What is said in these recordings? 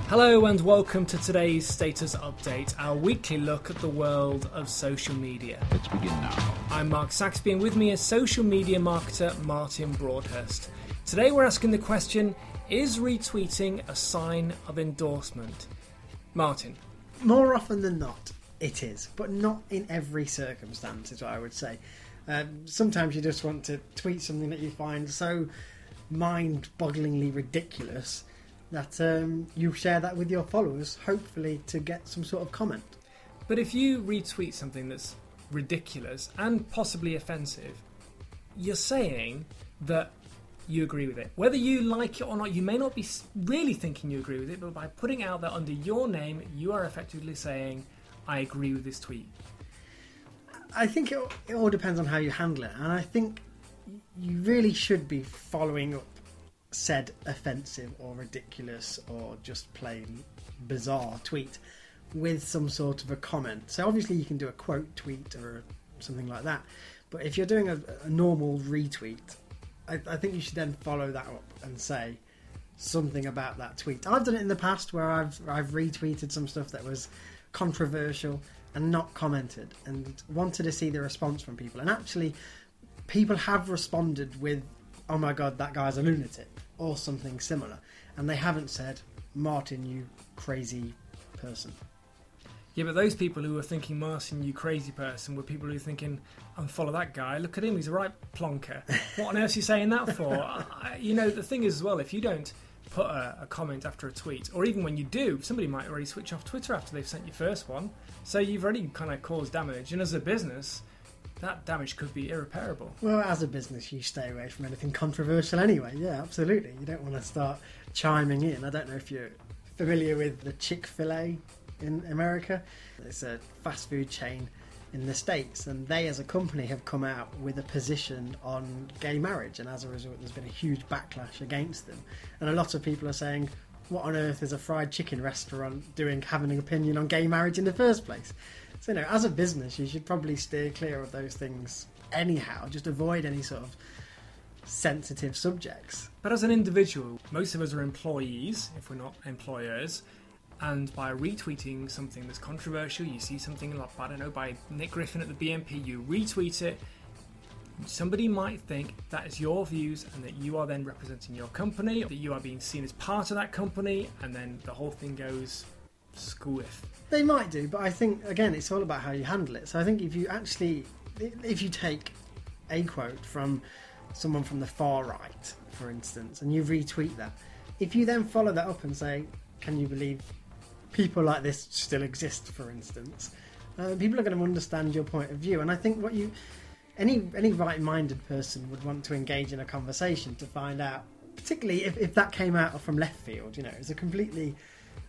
Hello and welcome to today's Status Update, our weekly look at the world of social media. Let's begin now. I'm Mark Saxby and with me is social media marketer Martin Broadhurst. Today we're asking the question, is retweeting a sign of endorsement? Martin. More often than not, it is, but not in every circumstance is what I would say. Sometimes you just want to tweet something that you find so mind-bogglingly ridiculous that you share that with your followers, hopefully to get some sort of comment. But if you retweet something that's ridiculous and possibly offensive, you're saying that you agree with it. Whether you like it or not, you may not be really thinking you agree with it, but by putting out that under your name, you are effectively saying, I agree with this tweet. I think it all depends on how you handle it, and I think you really should be following up said offensive or ridiculous or just plain bizarre tweet with some sort of a comment. So obviously you can do a quote tweet or something like that, but if you're doing a normal retweet, I think you should then follow that up and say something about that tweet. I've done it in the past where I've retweeted some stuff that was controversial and not commented and wanted to see the response from people, and actually people have responded with, oh my god, that guy's a lunatic, or something similar, and they haven't said, Martin, you crazy person. Yeah, but those people who were thinking, Martin, you crazy person, were people who were thinking, unfollow that guy, look at him, he's a right plonker. What on earth are you saying that for? The thing is as well, if you don't put a comment after a tweet, or even when you do, somebody might already switch off Twitter after they've sent your first one, so you've already kind of caused damage, and as a business, that damage could be irreparable. Well, as a business, you stay away from anything controversial anyway. Yeah, absolutely. You don't want to start chiming in. I don't know if you're familiar with the Chick-fil-A in America. It's a fast food chain in the States, and they as a company have come out with a position on gay marriage, and as a result there's been a huge backlash against them. And a lot of people are saying, what on earth is a fried chicken restaurant having an opinion on gay marriage in the first place? So, as a business, you should probably steer clear of those things anyhow. Just avoid any sort of sensitive subjects. But as an individual, most of us are employees, if we're not employers, and by retweeting something that's controversial, you see something like, I don't know, by Nick Griffin at the BNP, you retweet it, somebody might think that is your views and that you are then representing your company, that you are being seen as part of that company, and then the whole thing goes squiff. They might do, but I think, again, it's all about how you handle it. So I think if you take a quote from someone from the far right, for instance, and you retweet that, if you then follow that up and say, can you believe people like this still exist, for instance, people are going to understand your point of view. And I think any right-minded person would want to engage in a conversation to find out, particularly if that came out from left field, it's a completely...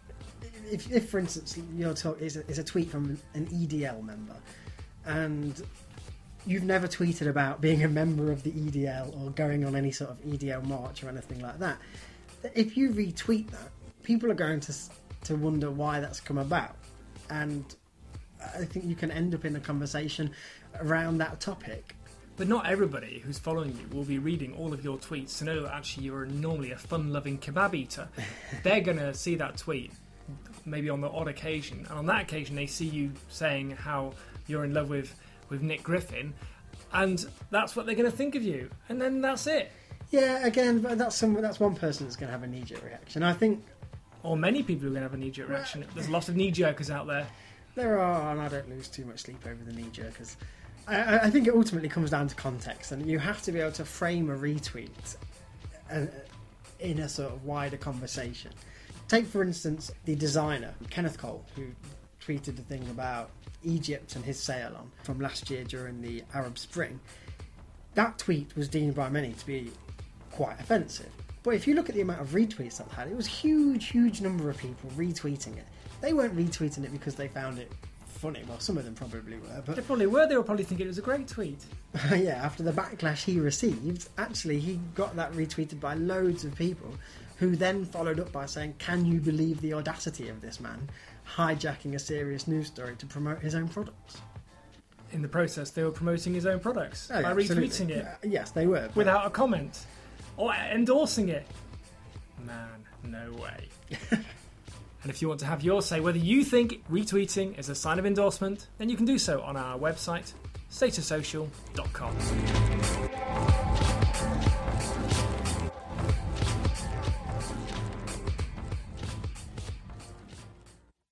If for instance, your talk is a tweet from an EDL member, and you've never tweeted about being a member of the EDL or going on any sort of EDL march or anything like that, if you retweet that, people are going to wonder why that's come about, and I think you can end up in a conversation around that topic. But not everybody who's following you will be reading all of your tweets to know that actually you're normally a fun-loving kebab eater. They're going to see that tweet maybe on the odd occasion, and on that occasion they see you saying how you're in love with Nick Griffin, and that's what they're going to think of you, and then that's it. Yeah, again, but that's one person that's going to have a knee-jerk reaction, I think. Or many people are going to have a knee-jerk reaction. There's a lot of knee-jerkers out there. There are, and I don't lose too much sleep over the knee-jerkers. I think it ultimately comes down to context, and you have to be able to frame a retweet in a sort of wider conversation. Take, for instance, the designer, Kenneth Cole, who tweeted the thing about Egypt and his sail-on from last year during the Arab Spring. That tweet was deemed by many to be quite offensive. But if you look at the amount of retweets that had, it was a huge number of people retweeting it. They weren't retweeting it because they found it funny. Well, some of them probably were. But they probably were. They were probably thinking it was a great tweet. Yeah, after the backlash he received, actually he got that retweeted by loads of people who then followed up by saying, can you believe the audacity of this man hijacking a serious news story to promote his own products? In the process, they were promoting his own products by retweeting it. Yes, they were. Without a comment. Or endorsing it. Man, no way. And if you want to have your say whether you think retweeting is a sign of endorsement, then you can do so on our website, statusocial.com.